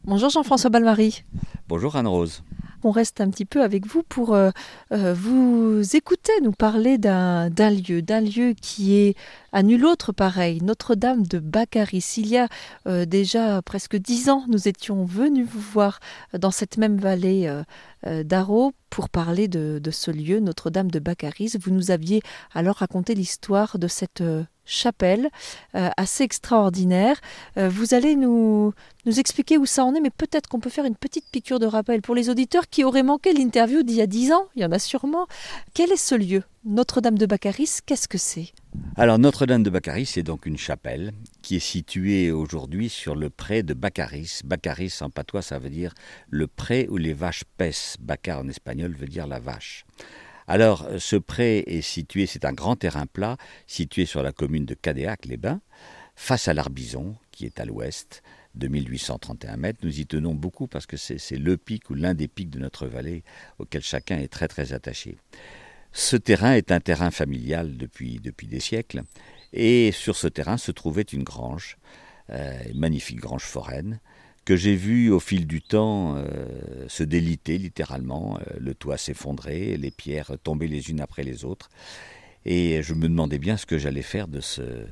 Bonjour Jean-François Balmary. Bonjour Anne-Rose. On reste un petit peu avec vous pour vous écouter nous parler d'un lieu qui est à nul autre pareil, Notre-Dame de Baccaris. Il y a déjà presque 10 ans, nous étions venus vous voir dans cette même vallée d'Arreau pour parler de ce lieu, Notre-Dame de Baccaris. Vous nous aviez alors raconté l'histoire de cette chapelle assez extraordinaire. Vous allez nous expliquer où ça en est, mais peut-être qu'on peut faire une petite piqûre de rappel pour les auditeurs qui auraient manqué l'interview d'il y a 10 ans. Il y en a sûrement. Quel est ce lieu, Notre-Dame de Baccaris? Qu'est-ce que c'est? Alors Notre-Dame de Baccaris, c'est donc une chapelle qui est située aujourd'hui sur le pré de Baccaris. Baccaris en patois, ça veut dire le pré où les vaches paissent. Baccar en espagnol veut dire la vache. Alors ce pré est situé, c'est un grand terrain plat situé sur la commune de Cadéac-les-Bains, face à l'Arbizon qui est à l'ouest de 1831 mètres. Nous y tenons beaucoup parce que c'est le pic ou l'un des pics de notre vallée auquel chacun est très très attaché. Ce terrain est un terrain familial depuis des siècles, et sur ce terrain se trouvait une grange, une magnifique grange foraine, que j'ai vue au fil du temps se déliter littéralement, le toit s'effondrer, les pierres tomber les unes après les autres, et je me demandais bien ce que j'allais faire de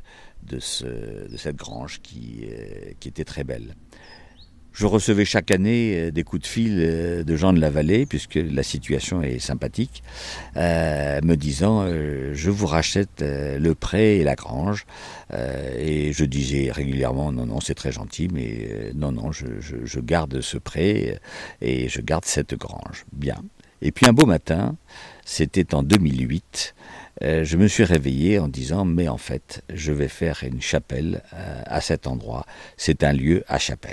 cette grange qui était très belle. Je recevais chaque année des coups de fil de gens de la vallée, puisque la situation est sympathique, me disant je vous rachète le pré et la grange. Et je disais régulièrement non, c'est très gentil, mais non, je garde ce pré et je garde cette grange. Bien. Et puis un beau matin, c'était en 2008, je me suis réveillé en disant mais en fait, je vais faire une chapelle à cet endroit. C'est un lieu à chapelle.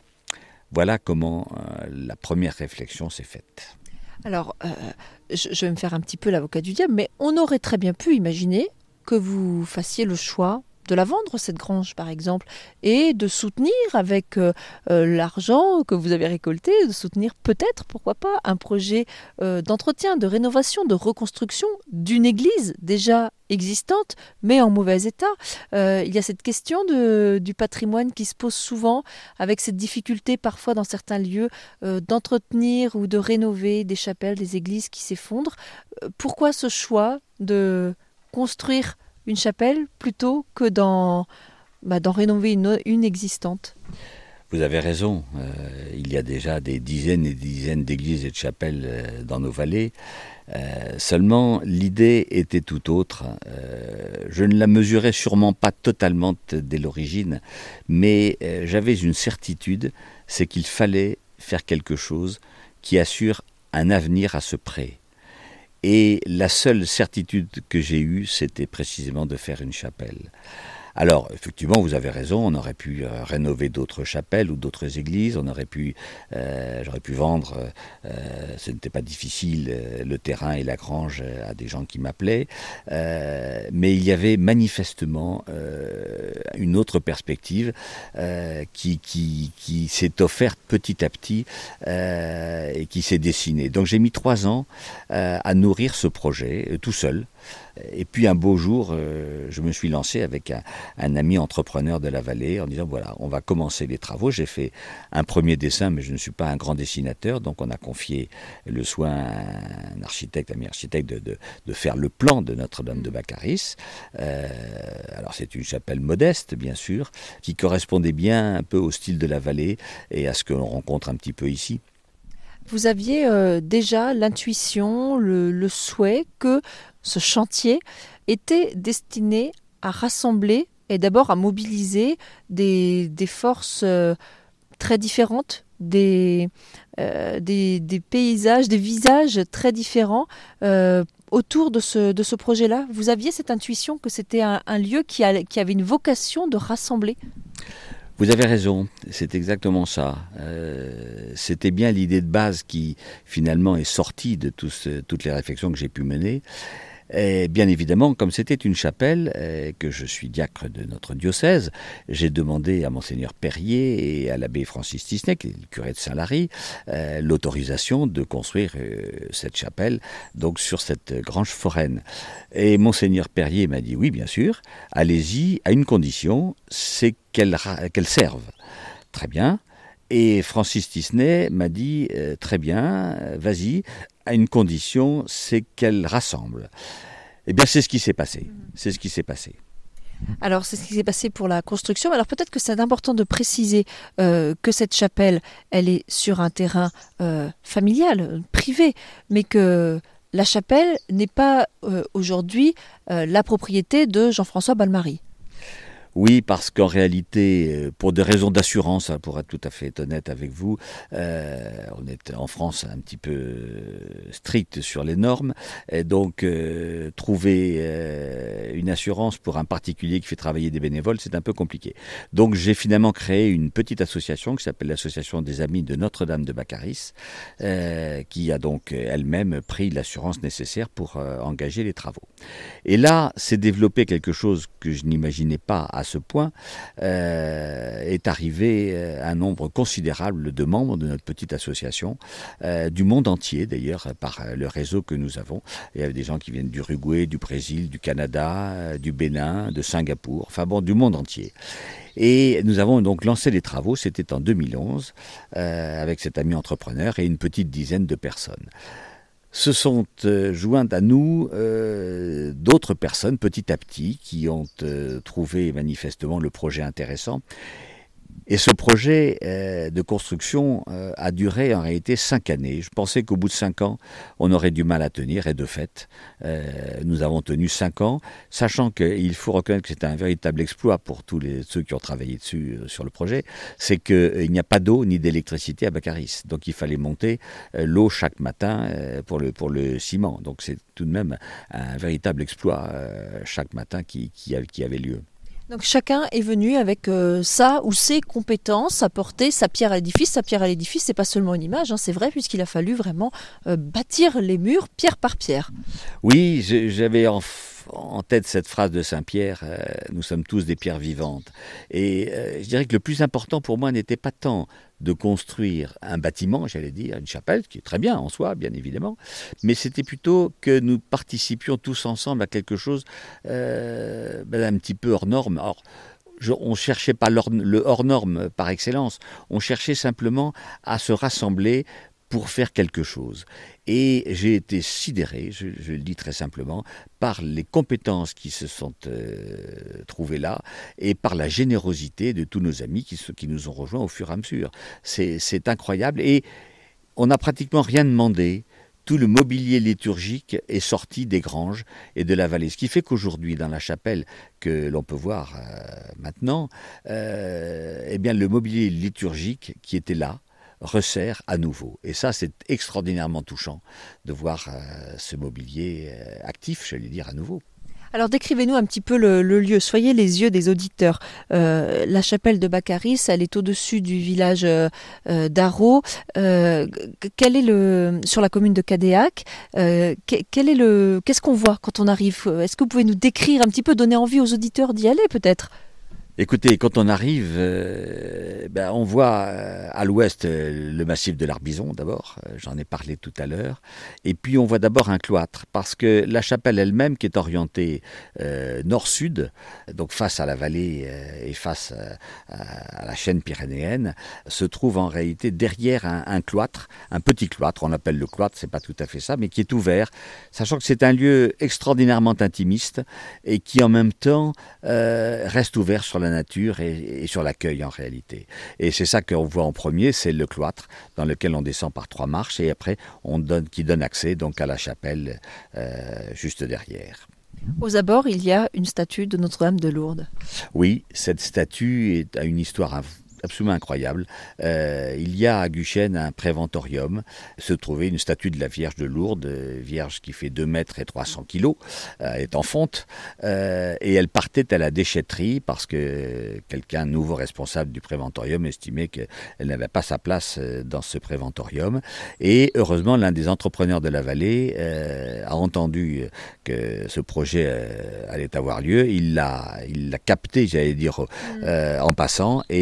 Voilà comment la première réflexion s'est faite. Alors, je vais me faire un petit peu l'avocat du diable, mais on aurait très bien pu imaginer que vous fassiez le choix de la vendre, cette grange, par exemple, et de soutenir avec l'argent que vous avez récolté, de soutenir peut-être, pourquoi pas, un projet d'entretien, de rénovation, de reconstruction d'une église déjà existante, mais en mauvais état. Il y a cette question du patrimoine qui se pose souvent, avec cette difficulté parfois dans certains lieux d'entretenir ou de rénover des chapelles, des églises qui s'effondrent. Pourquoi ce choix de construire une chapelle plutôt que d'en rénover une existante? Vous avez raison, il y a déjà des dizaines et des dizaines d'églises et de chapelles dans nos vallées. Seulement, l'idée était tout autre. Je ne la mesurais sûrement pas totalement dès l'origine, mais j'avais une certitude, c'est qu'il fallait faire quelque chose qui assure un avenir à ce pré. Et la seule certitude que j'ai eue, c'était précisément de faire une chapelle. Alors, effectivement, vous avez raison, on aurait pu rénover d'autres chapelles ou d'autres églises, j'aurais pu vendre, ce n'était pas difficile, le terrain et la grange à des gens qui m'appelaient, mais il y avait manifestement une autre perspective qui s'est offerte petit à petit et qui s'est dessinée. Donc j'ai mis 3 ans à nourrir ce projet tout seul. Et puis un beau jour, je me suis lancé avec un ami entrepreneur de la vallée en disant voilà, on va commencer les travaux. J'ai fait un premier dessin, mais je ne suis pas un grand dessinateur, donc on a confié le soin à un architecte, ami architecte, de faire le plan de Notre-Dame de Baccaris. Alors c'est une chapelle modeste, bien sûr, qui correspondait bien un peu au style de la vallée et à ce que l'on rencontre un petit peu ici. Vous aviez déjà l'intuition, le souhait que ce chantier était destiné à rassembler et d'abord à mobiliser des forces très différentes, des paysages, des visages très différents autour de ce projet-là. Vous aviez cette intuition que c'était un lieu qui avait une vocation de rassembler? Vous avez raison, c'est exactement ça. C'était bien l'idée de base qui finalement est sortie de toutes les réflexions que j'ai pu mener. Et bien évidemment, comme c'était une chapelle, que je suis diacre de notre diocèse, j'ai demandé à Monseigneur Perrier et à l'abbé Francis Tisnet, qui est le curé de Saint-Lary, l'autorisation de construire cette chapelle donc sur cette grange foraine. Et Monseigneur Perrier m'a dit oui, bien sûr, allez-y, à une condition, c'est qu'elle serve. Très bien. Et Francis Tisnet m'a dit très bien, vas-y, à une condition, c'est qu'elle rassemble. Eh bien, c'est ce qui s'est passé. C'est ce qui s'est passé. Alors, c'est ce qui s'est passé pour la construction. Alors, peut-être que c'est important de préciser que cette chapelle, elle est sur un terrain familial, privé, mais que la chapelle n'est pas aujourd'hui la propriété de Jean-François Balmary. Oui, parce qu'en réalité, pour des raisons d'assurance, pour être tout à fait honnête avec vous, on est en France un petit peu strict sur les normes, et donc trouver une assurance pour un particulier qui fait travailler des bénévoles, c'est un peu compliqué. Donc j'ai finalement créé une petite association qui s'appelle l'Association des Amis de Notre-Dame de Baccaris, qui a donc elle-même pris l'assurance nécessaire pour engager les travaux. Et là, s'est développé quelque chose que je n'imaginais pas à ce point, est arrivé un nombre considérable de membres de notre petite association, du monde entier d'ailleurs, par le réseau que nous avons. Il y a des gens qui viennent d'Uruguay, du Brésil, du Canada, du Bénin, de Singapour, enfin bon, du monde entier. Et nous avons donc lancé les travaux, c'était en 2011, avec cet ami entrepreneur et une petite dizaine de personnes. Se sont jointes à nous d'autres personnes petit à petit qui ont trouvé manifestement le projet intéressant. Et ce projet de construction a duré en réalité 5 années. Je pensais qu'au bout de 5 ans, on aurait du mal à tenir, et de fait, nous avons tenu 5 ans, sachant qu'il faut reconnaître que c'est un véritable exploit pour tous ceux qui ont travaillé dessus sur le projet, c'est qu'il n'y a pas d'eau ni d'électricité à Baccaris. Donc il fallait monter l'eau chaque matin pour le ciment. Donc c'est tout de même un véritable exploit chaque matin qui avait lieu. Donc chacun est venu avec sa ou ses compétences, apporter sa pierre à l'édifice. Sa pierre à l'édifice, c'est pas seulement une image, hein, c'est vrai, puisqu'il a fallu vraiment bâtir les murs pierre par pierre. Oui, j'avais en tête cette phrase de Saint-Pierre, nous sommes tous des pierres vivantes. Et je dirais que le plus important pour moi n'était pas tant de construire un bâtiment, j'allais dire, une chapelle, qui est très bien en soi, bien évidemment, mais c'était plutôt que nous participions tous ensemble à quelque chose un petit peu hors norme. Alors, on ne cherchait pas le hors norme par excellence, on cherchait simplement à se rassembler pour faire quelque chose. Et j'ai été sidéré, je le dis très simplement, par les compétences qui se sont trouvées là et par la générosité de tous nos amis qui nous ont rejoints au fur et à mesure. C'est incroyable et on n'a pratiquement rien demandé. Tout le mobilier liturgique est sorti des granges et de la vallée. Ce qui fait qu'aujourd'hui, dans la chapelle que l'on peut voir maintenant, eh bien, le mobilier liturgique qui était là, resserre à nouveau. Et ça, c'est extraordinairement touchant de voir ce mobilier actif, j'allais dire, à nouveau. Alors décrivez-nous un petit peu le lieu, soyez les yeux des auditeurs. La chapelle de Baccaris, elle est au-dessus du village d'Arro. Quel est sur la commune de Cadéac, qu'est-ce qu'on voit quand on arrive? Est-ce que vous pouvez nous décrire un petit peu, donner envie aux auditeurs d'y aller peut-être? Écoutez, quand on arrive, on voit à l'ouest le massif de l'Arbizon d'abord, j'en ai parlé tout à l'heure, et puis on voit d'abord un cloître, parce que la chapelle elle-même, qui est orientée nord-sud, donc face à la vallée et face à la chaîne pyrénéenne, se trouve en réalité derrière un cloître, un petit cloître, on l'appelle le cloître, c'est pas tout à fait ça, mais qui est ouvert, sachant que c'est un lieu extraordinairement intimiste et qui en même temps reste ouvert sur la nature et sur l'accueil en réalité. Et c'est ça qu'on voit en premier, c'est le cloître dans lequel on descend par 3 marches et après qui donne accès donc à la chapelle juste derrière. Aux abords, il y a une statue de Notre-Dame de Lourdes. Oui, cette statue a une histoire absolument incroyable. Il y a à Guchen un préventorium, se trouvait une statue de la Vierge de Lourdes, Vierge qui fait 2 mètres et 300 kilos, elle est en fonte, et elle partait à la déchetterie parce que quelqu'un nouveau responsable du préventorium estimait qu'elle n'avait pas sa place dans ce préventorium. Et heureusement, l'un des entrepreneurs de la vallée a entendu que ce projet allait avoir lieu. Il l'a capté, j'allais dire, en passant, et il l'a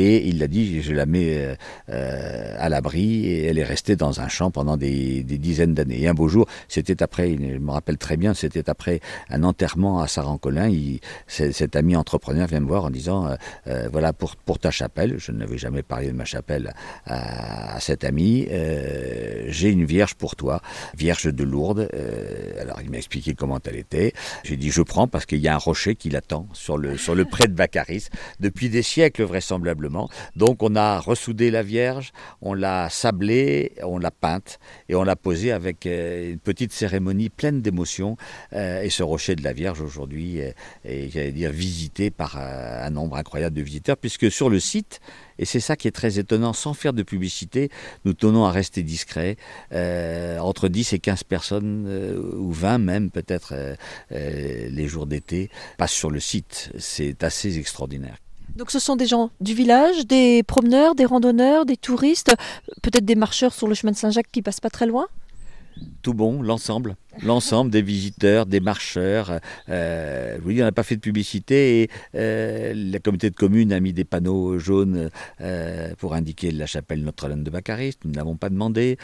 a dit, je la mets à l'abri, et elle est restée dans un champ pendant des dizaines d'années. Et un beau jour, c'était après, je me rappelle très bien, c'était après un enterrement à Saran-Colin, cet ami entrepreneur vient me voir en disant, voilà, pour ta chapelle, je n'avais jamais parlé de ma chapelle à cet ami, j'ai une vierge pour toi, vierge de Lourdes. Alors il m'a expliqué comment elle était. J'ai dit je prends parce qu'il y a un rocher qui l'attend sur le pré de Baccaris depuis des siècles vraisemblablement. Donc on a ressoudé la Vierge, on l'a sablée, on l'a peinte et on l'a posée avec une petite cérémonie pleine d'émotions. Et ce rocher de la Vierge aujourd'hui est, j'allais dire, visité par un nombre incroyable de visiteurs, puisque sur le site, et c'est ça qui est très étonnant, sans faire de publicité, nous tenons à rester discrets, entre 10 et 15 personnes, ou 20 même peut-être, les jours d'été, passent sur le site. C'est assez extraordinaire. Donc ce sont des gens du village, des promeneurs, des randonneurs, des touristes, peut-être des marcheurs sur le chemin de Saint-Jacques qui passent pas très loin? Tout bon, l'ensemble des visiteurs, des marcheurs. Je vous dis, on n'a pas fait de publicité et la communauté de communes a mis des panneaux jaunes pour indiquer la chapelle Notre-Dame de Baccaris. Nous ne l'avons pas demandé.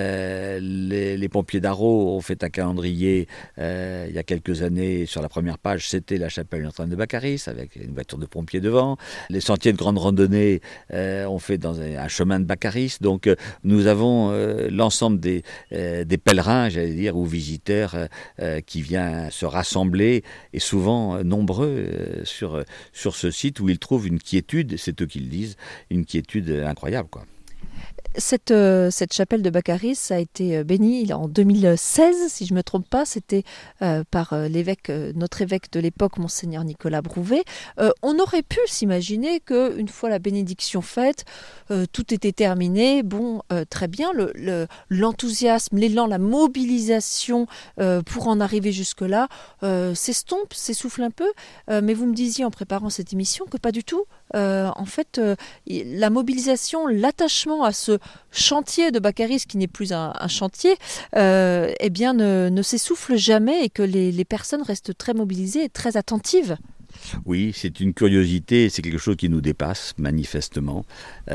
Les pompiers d'Arreau ont fait un calendrier il y a quelques années. Sur la première page, c'était la chapelle Notre-Dame de Baccaris avec une voiture de pompiers devant. Les sentiers de grande randonnée ont fait dans un chemin de Baccaris. Donc nous avons l'ensemble des pèlerins, j'allais dire, ou visiteurs qui vient se rassembler, et souvent nombreux sur ce site où ils trouvent une quiétude, c'est eux qui le disent, une quiétude incroyable, quoi. Cette chapelle de Baccaris a été bénie en 2016, si je ne me trompe pas. C'était par l'évêque, notre évêque de l'époque, Monseigneur Nicolas Brouvet. On aurait pu s'imaginer qu'une fois la bénédiction faite, tout était terminé. Bon, très bien, l'enthousiasme, l'élan, la mobilisation pour en arriver jusque-là s'estompe, s'essouffle un peu. Mais vous me disiez en préparant cette émission que pas du tout. En fait, la mobilisation, l'attachement à ce chantier de Baccaris, qui n'est plus un chantier, eh bien ne s'essouffle jamais, et que les personnes restent très mobilisées et très attentives. Oui, c'est une curiosité, c'est quelque chose qui nous dépasse manifestement.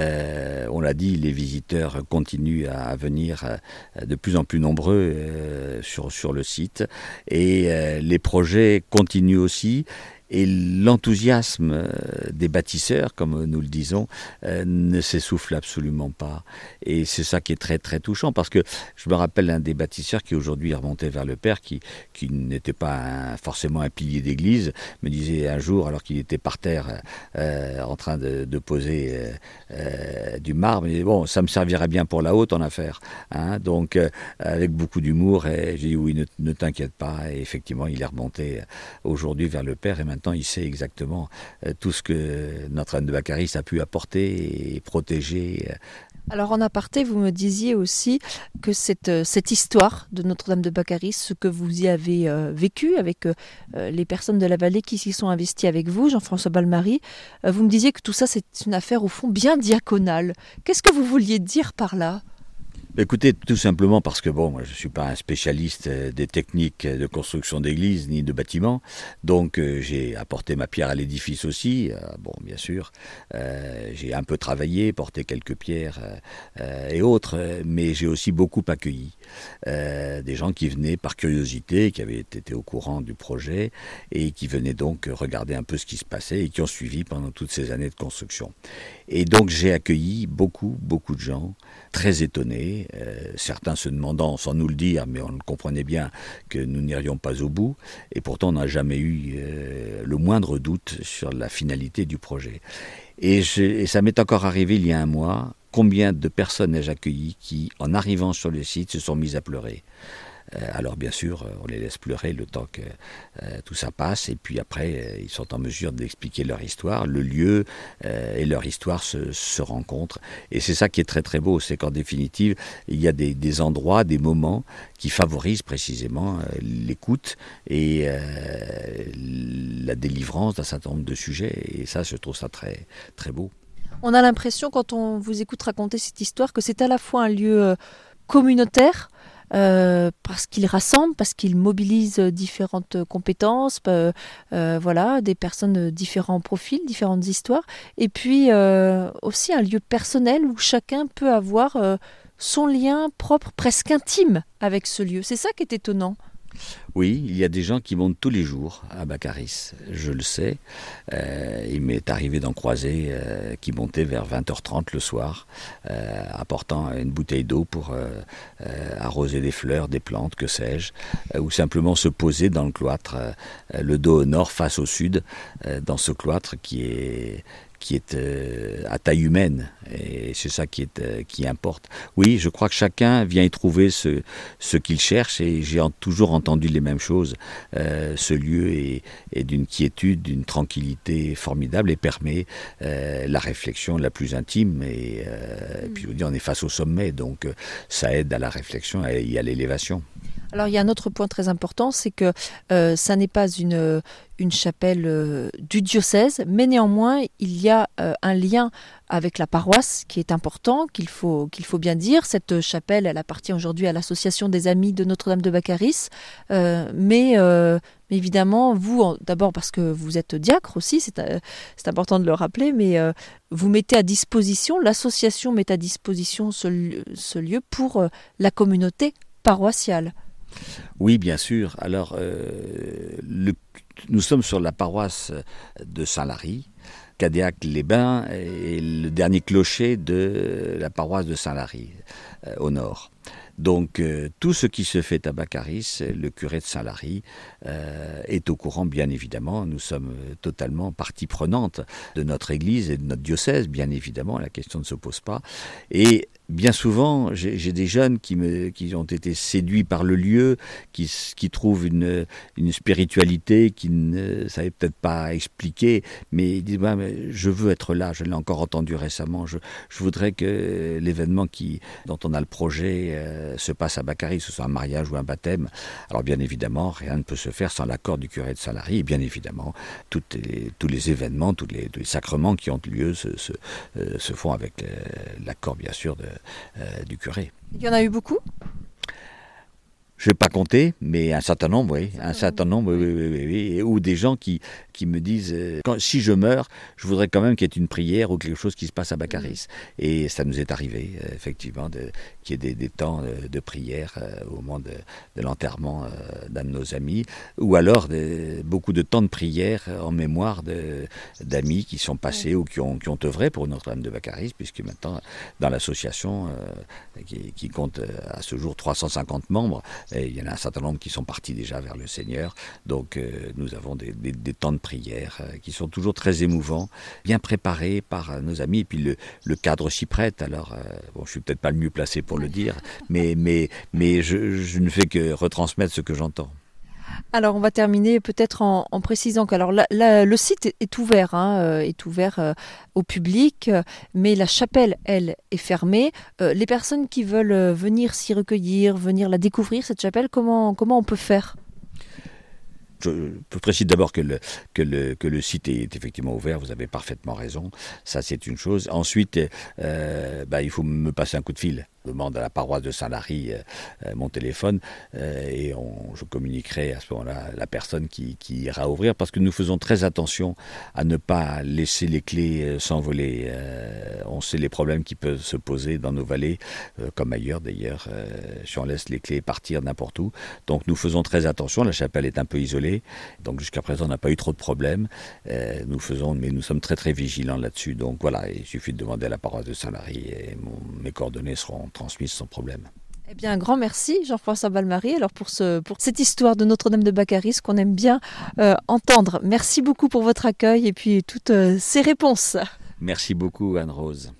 On l'a dit, les visiteurs continuent à venir de plus en plus nombreux sur le site, et les projets continuent aussi. Et l'enthousiasme des bâtisseurs, comme nous le disons, ne s'essouffle absolument pas. Et c'est ça qui est très très touchant, parce que je me rappelle un des bâtisseurs qui aujourd'hui est remonté vers le Père, qui n'était pas forcément un pilier d'église, me disait un jour, alors qu'il était par terre en train de poser du marbre, il disait, bon, ça me servirait bien pour la haute en affaires, hein. Donc avec beaucoup d'humour, et j'ai dit oui, ne t'inquiète pas, et effectivement il est remonté aujourd'hui vers le Père, et maintenant il sait exactement tout ce que Notre-Dame de Baccaris a pu apporter et protéger. Alors en aparté, vous me disiez aussi que cette histoire de Notre-Dame de Baccaris, ce que vous y avez vécu avec les personnes de la vallée qui s'y sont investies avec vous, Jean-François Balmary, vous me disiez que tout ça c'est une affaire au fond bien diaconale. Qu'est-ce que vous vouliez dire par là ? Écoutez, tout simplement parce que bon, moi je ne suis pas un spécialiste des techniques de construction d'églises ni de bâtiments, donc j'ai apporté ma pierre à l'édifice aussi. Bon, bien sûr, j'ai un peu travaillé, porté quelques pierres et autres, mais j'ai aussi beaucoup accueilli des gens qui venaient par curiosité, qui avaient été au courant du projet et qui venaient donc regarder un peu ce qui se passait et qui ont suivi pendant toutes ces années de construction. Et donc j'ai accueilli beaucoup de gens très étonnés, certains se demandant, sans nous le dire, mais on le comprenait bien, que nous n'irions pas au bout, et pourtant on n'a jamais eu le moindre doute sur la finalité du projet. Et ça m'est encore arrivé il y a un mois, combien de personnes ai-je accueillies qui, en arrivant sur le site, se sont mises à pleurer. Alors bien sûr, on les laisse pleurer le temps que tout ça passe, et puis après, ils sont en mesure d'expliquer leur histoire, le lieu et leur histoire se rencontrent. Et c'est ça qui est très très beau, c'est qu'en définitive, il y a des endroits, des moments qui favorisent précisément l'écoute et la délivrance d'un certain nombre de sujets. Et ça, je trouve ça très très beau. On a l'impression, quand on vous écoute raconter cette histoire, que c'est à la fois un lieu communautaire, parce qu'il rassemble, parce qu'il mobilise différentes compétences, voilà, des personnes de différents profils, différentes histoires, et puis aussi un lieu personnel où chacun peut avoir son lien propre, presque intime avec ce lieu. C'est ça qui est étonnant. Oui, il y a des gens qui montent tous les jours à Baccaris, je le sais. Il m'est arrivé d'en croiser qui montaient vers 20h30 le soir, apportant une bouteille d'eau pour arroser des fleurs, des plantes, que sais-je, ou simplement se poser dans le cloître, le dos au nord, face au sud, dans ce cloître qui est à taille humaine, et c'est ça qui importe. Oui, je crois que chacun vient y trouver ce qu'il cherche, et j'ai toujours entendu les mêmes choses. Ce lieu est d'une quiétude, d'une tranquillité formidable, et permet la réflexion la plus intime, et puis je vous dis, on est face au sommet, donc ça aide à la réflexion et à l'élévation. Alors il y a un autre point très important, c'est que ça n'est pas une chapelle du diocèse, mais néanmoins il y a un lien avec la paroisse qui est important, qu'il faut bien dire. Cette chapelle, elle appartient aujourd'hui à l'association des Amis de Notre-Dame de Baccaris, mais évidemment, vous, d'abord parce que vous êtes diacre aussi, c'est important de le rappeler, mais vous mettez à disposition, l'association met à disposition ce lieu pour la communauté paroissiale. Oui, bien sûr. Alors, nous sommes sur la paroisse de Saint-Lary. Cadéac-les-Bains est le dernier clocher de la paroisse de Saint-Lary, au nord. Donc tout ce qui se fait à Baccaris, le curé de Saint-Lary est au courant, bien évidemment. Nous sommes totalement partie prenante de notre église et de notre diocèse, bien évidemment, la question ne se pose pas. Et bien souvent, j'ai des jeunes qui ont été séduits par le lieu, qui trouvent une spiritualité qu'ils ne savaient peut-être pas expliquer, mais ils disent bah, mais je veux être là, je l'ai encore entendu récemment, je voudrais que l'événement dont on a le projet se passe à Baccaris, que ce soit un mariage ou un baptême. Alors bien évidemment, rien ne peut se faire sans l'accord du curé de Saint-Lary, et bien évidemment, tous les événements, tous les sacrements qui ont lieu se font avec l'accord bien sûr du curé. Il y en a eu beaucoup ? Je ne vais pas compter, mais un certain nombre, oui. Un certain nombre, oui. Ou des gens qui me disent, si je meurs, je voudrais quand même qu'il y ait une prière ou quelque chose qui se passe à Baccaris. Et ça nous est arrivé, effectivement, qu'il y ait des temps de prière au moment de l'enterrement d'un de nos amis. Ou alors beaucoup de temps de prière en mémoire d'amis qui sont passés ou qui ont œuvré pour Notre-Dame de Baccaris, puisque maintenant, dans l'association qui compte à ce jour 350 membres, et il y en a un certain nombre qui sont partis déjà vers le Seigneur. Donc nous avons des temps de prière qui sont toujours très émouvants, bien préparés par nos amis. Et puis le cadre s'y prête. Alors, bon, je suis peut-être pas le mieux placé pour le dire, mais je ne fais que retransmettre ce que j'entends. Alors, on va terminer peut-être en précisant que alors, le site est ouvert, est ouvert au public, mais la chapelle, elle, est fermée. Les personnes qui veulent venir s'y recueillir, venir la découvrir, cette chapelle, comment on peut faire ? Je précise d'abord que le site est effectivement ouvert, vous avez parfaitement raison, ça c'est une chose. Ensuite, il faut me passer un coup de fil. Je demande à la paroisse de Saint-Lary mon téléphone et je communiquerai à ce moment-là la personne qui ira ouvrir, parce que nous faisons très attention à ne pas laisser les clés s'envoler. On sait les problèmes qui peuvent se poser dans nos vallées, comme ailleurs d'ailleurs, si on laisse les clés partir n'importe où. Donc nous faisons très attention, la chapelle est un peu isolée, donc jusqu'à présent on n'a pas eu trop de problèmes. Mais nous sommes très très vigilants là-dessus. Donc voilà, il suffit de demander à la paroisse de Saint-Lary et mes coordonnées seront transmises sans problème. Eh bien, un grand merci Jean-François Balmary alors pour cette histoire de Notre-Dame de Baccaris qu'on aime bien entendre. Merci beaucoup pour votre accueil et puis toutes ces réponses. Merci beaucoup Anne-Rose.